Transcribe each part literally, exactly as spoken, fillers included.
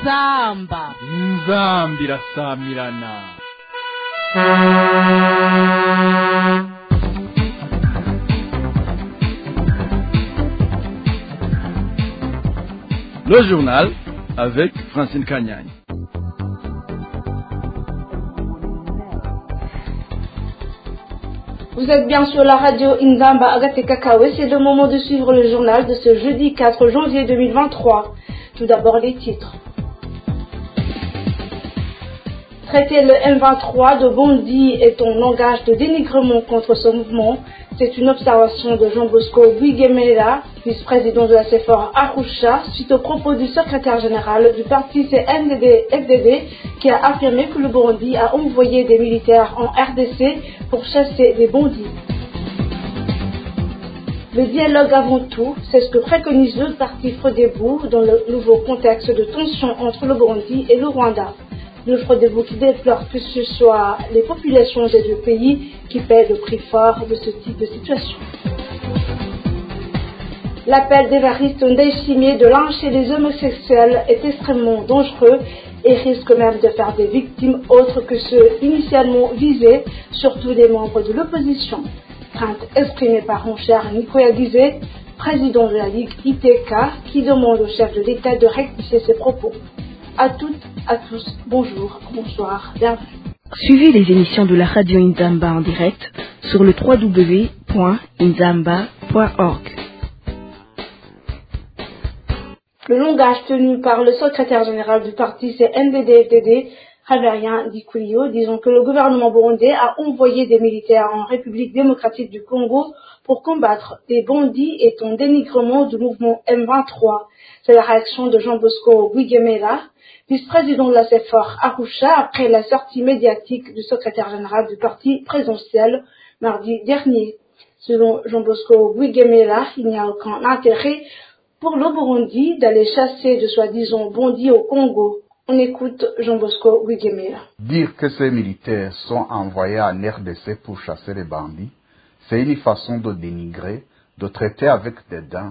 inzamba inzamba irasamirana. Le journal avec Francine Kanyagne. Vous êtes bien sur la radio Inzamba Agate Kakawe, c'est le moment de suivre le journal de ce jeudi quatre janvier deux mille vingt-trois. Tout d'abord les titres. Traiter le M vingt-trois de bandit est un langage de dénigrement contre ce mouvement. C'est une observation de Jean Bosco Guigemela, vice-président de la CEFOR Arusha, suite aux propos du secrétaire général du parti C N D D F D D qui a affirmé que le Burundi a envoyé des militaires en R D C pour chasser les bandits. Le dialogue avant tout, c'est ce que préconise le parti Frodebo dans le nouveau contexte de tension entre le Burundi et le Rwanda. Le Frodebo qui déplore que ce soit les populations des deux pays qui paient le prix fort de ce type de situation. L'appel d'Évariste Ndayishimiye de lyncher les homosexuels est extrêmement dangereux et risque même de faire des victimes autres que ceux initialement visés, surtout des membres de l'opposition. Crainte exprimée par mon cher Nicolas Guizet, président de la Ligue I T K, qui demande au chef de l'État de rectifier ses propos. À toutes, à tous, bonjour, bonsoir, bienvenue. Suivez les émissions de la radio Inzamba en direct sur le w w w point inzamba point org. Le langage tenu par le secrétaire général du parti C N D D F D D, Reverien Dikuliyo, disant que le gouvernement burundais a envoyé des militaires en République démocratique du Congo pour combattre les bandits est un dénigrement du mouvement M vingt-trois. C'est la réaction de Jean Bosco Guigemela, vice-président de la CEFOR Arusha, après la sortie médiatique du secrétaire général du parti présidentiel mardi dernier. Selon Jean Bosco Guigemela, il n'y a aucun intérêt pour le Burundi d'aller chasser de soi-disant bandits au Congo. On écoute Jean Bosco Guigemela. Dire que ces militaires sont envoyés en R D C pour chasser les bandits, c'est une façon de dénigrer, de traiter avec dédain,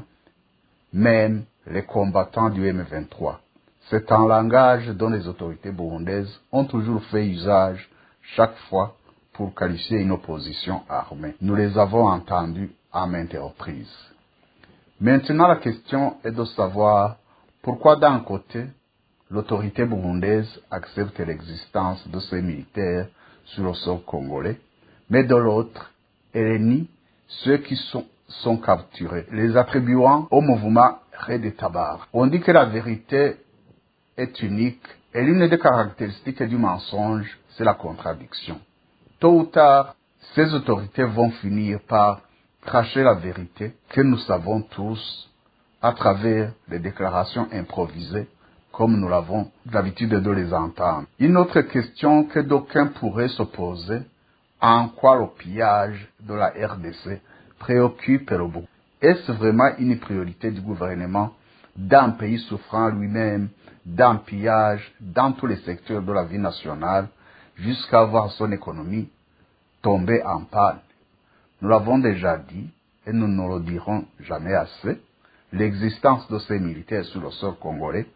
même les combattants du M vingt-trois. C'est un langage dont les autorités burundaises ont toujours fait usage chaque fois pour qualifier une opposition armée. Nous les avons entendus à maintes reprises. Maintenant, la question est de savoir pourquoi d'un côté, l'autorité burundaise accepte l'existence de ces militaires sur le sol congolais, mais de l'autre, elle nie ceux qui sont, sont capturés, les attribuant au mouvement Red Tabar. On dit que la vérité est unique et l'une des caractéristiques du mensonge, c'est la contradiction. Tôt ou tard, ces autorités vont finir par cracher la vérité que nous savons tous à travers les déclarations improvisées, comme nous l'avons l'habitude de les entendre. Une autre question que d'aucuns pourraient se poser, en quoi le pillage de la R D C préoccupe le Burundi? Est-ce vraiment une priorité du gouvernement d'un pays souffrant lui-même d'un pillage dans tous les secteurs de la vie nationale jusqu'à voir son économie tomber en panne? Nous l'avons déjà dit et nous ne le dirons jamais assez, l'existence de ces militaires sur le sol congolais,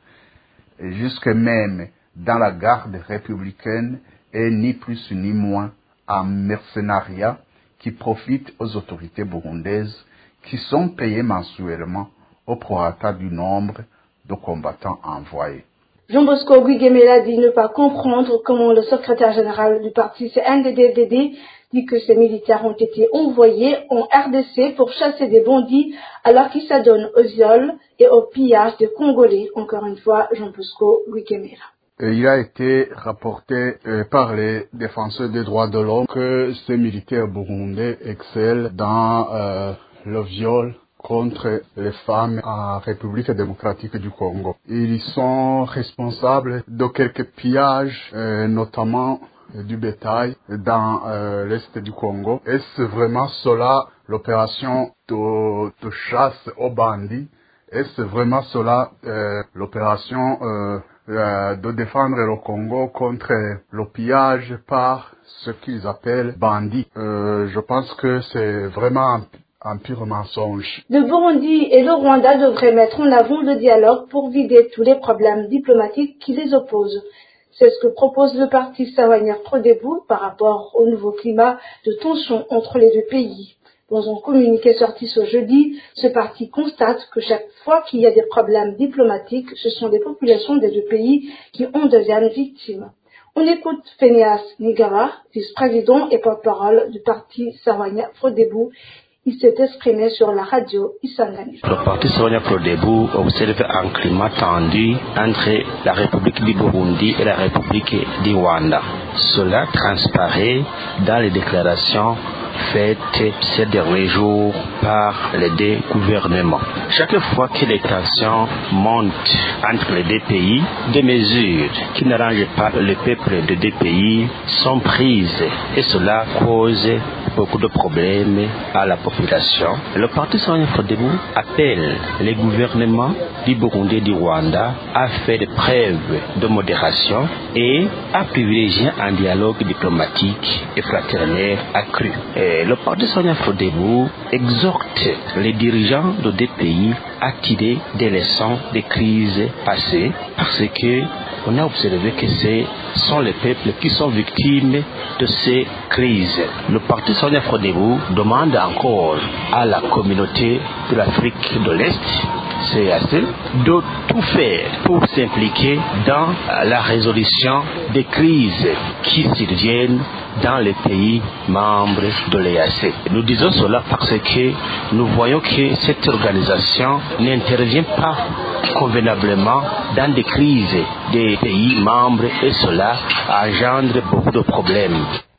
et jusque même dans la garde républicaine, est ni plus ni moins un mercenariat qui profite aux autorités burundaises qui sont payées mensuellement au prorata du nombre de combattants envoyés. Jean Bosco Guigemela dit ne pas comprendre comment le secrétaire général du parti C N D D F D D dit que ces militaires ont été envoyés en R D C pour chasser des bandits alors qu'ils s'adonnent au viol et au pillage des Congolais. Encore une fois, Jean Bosco Guigemela. Il a été rapporté euh, par les défenseurs des droits de l'homme que ces militaires burundais excellent dans euh, le viol contre les femmes en République démocratique du Congo. Ils sont responsables de quelques pillages, euh, notamment euh, du bétail dans euh, l'est du Congo. Est-ce vraiment cela l'opération de, de chasse aux bandits? Est-ce vraiment cela euh, l'opération euh, euh, de défendre le Congo contre le pillage par ce qu'ils appellent bandits? euh, Je pense que c'est vraiment Un pur mensonge. Le Burundi et le Rwanda devraient mettre en avant le dialogue pour vider tous les problèmes diplomatiques qui les opposent. C'est ce que propose le parti Sahwanya-Frodebo par rapport au nouveau climat de tension entre les deux pays. Dans un communiqué sorti ce jeudi, ce parti constate que chaque fois qu'il y a des problèmes diplomatiques, ce sont les populations des deux pays qui en deviennent victimes. On écoute Phineas Nigara, vice-président et porte-parole du parti Sahwanya-Frodebo. Il s'est exprimé sur la radio Isangani. Le parti Sahwanya-Frodebo observe un climat tendu entre la République du Burundi et la République du Rwanda. Cela transparaît dans les déclarations faites ces derniers jours par les deux gouvernements. Chaque fois que les tensions montent entre les deux pays, des mesures qui n'arrangent pas le peuple des deux pays sont prises et cela cause beaucoup de problèmes à la population. Le parti Sahwanya-Frodebo appelle les gouvernements du Burundi et du Rwanda à faire preuve de modération et à privilégier un dialogue diplomatique et fraternel accru. Et le parti Sahwanya-Frodebo exhorte les dirigeants de deux pays à tirer des leçons des crises passées parce que on a observé que ce sont les peuples qui sont victimes de ces crises. Le parti Sahwanya-Frodebo demande encore à la communauté de l'Afrique de l'Est, C E A C, de tout faire pour s'impliquer dans la résolution des crises qui surviennent dans les pays membres de l'E A C. Nous disons cela parce que nous voyons que cette organisation n'intervient pas convenablement dans des crises des pays membres et cela engendre beaucoup de problèmes.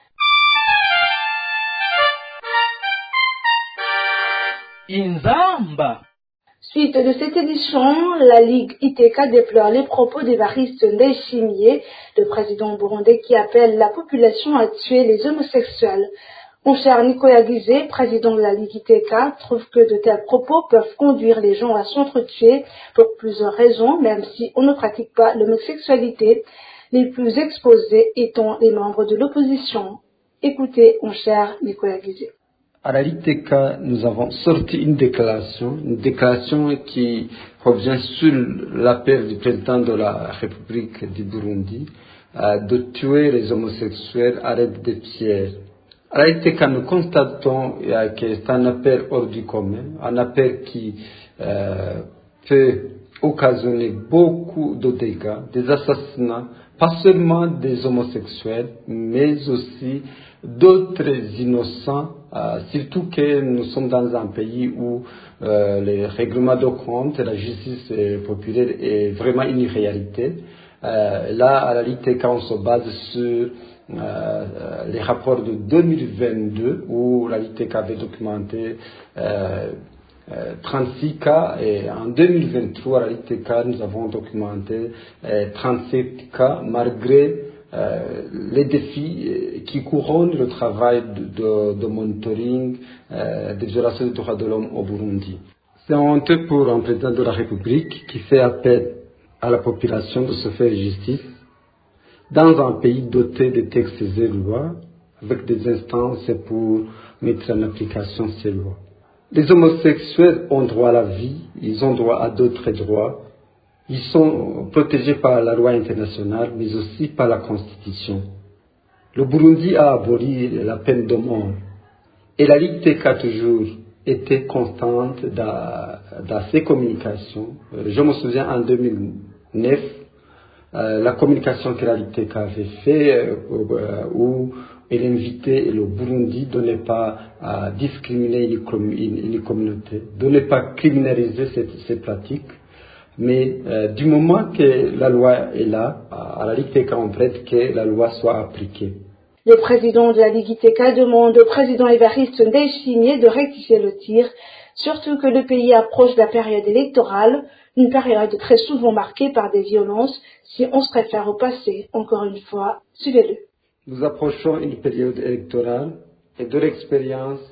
Inzamba. Suite de cette édition, la Ligue I T K déplore les propos d'Évariste Ndayishimiye, le président burundais qui appelle la population à tuer les homosexuels. Mon cher Nicolas Guizet, président de la Ligue I T K, trouve que de tels propos peuvent conduire les gens à s'entretuer pour plusieurs raisons, même si on ne pratique pas l'homosexualité, les plus exposés étant les membres de l'opposition. Écoutez, mon cher Nicolas Guizet. À la Ligue T K, nous avons sorti une déclaration, une déclaration qui revient sur l'appel du président de la République du Burundi euh, de tuer les homosexuels à l'aide des pierres. À la Ligue T K, nous constatons euh, que c'est un appel hors du commun, un appel qui euh, peut occasionner beaucoup de dégâts, des assassinats, pas seulement des homosexuels, mais aussi d'autres innocents, euh, surtout que nous sommes dans un pays où euh, les règlements de compte et la justice populaire est vraiment une réalité. Euh, là, à la Ligue T K, on se base sur euh, les rapports de deux mille vingt-deux où la Ligue T K avait documenté euh, euh, trente-six cas et en deux mille vingt-trois, à la Ligue T K, nous avons documenté euh, trente-sept cas malgré Euh, les défis qui couronnent le travail de, de, de monitoring euh, des violations des droits de l'homme au Burundi. C'est honteux pour un président de la République qui fait appel à la population de se faire justice dans un pays doté de textes et lois, avec des instances pour mettre en application ces lois. Les homosexuels ont droit à la vie, ils ont droit à d'autres droits. Ils sont protégés par la loi internationale, mais aussi par la Constitution. Le Burundi a aboli la peine de mort. Et la Ligue T K a toujours été constante dans, dans ses communications. Je me souviens en deux mille neuf, euh, la communication que la Ligue T K avait faite, euh, où elle invitait le Burundi de ne pas euh, discriminer une, une, une communauté, de ne pas criminaliser cette, ces pratiques. Mais euh, du moment que la loi est là, à la Ligue T K, on prête que la loi soit appliquée. Le président de la Ligue I T K demande au président Évariste Ndayishimiye de rectifier le tir, surtout que le pays approche de la période électorale, une période très souvent marquée par des violences, si on se réfère au passé. Encore une fois, suivez-le. Nous approchons une période électorale et de l'expérience,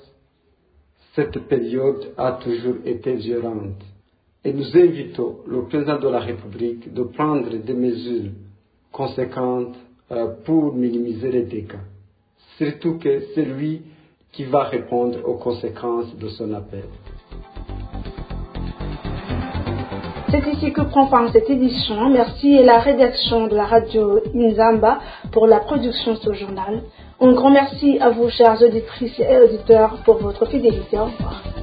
cette période a toujours été violente. Et nous invitons le président de la République de prendre des mesures conséquentes euh, pour minimiser les dégâts. Surtout que c'est lui qui va répondre aux conséquences de son appel. C'est ici que prend fin cette édition. Merci à la rédaction de la radio Inzamba pour la production de ce journal. Un grand merci à vous, chers auditrices et auditeurs, pour votre fidélité. Au revoir.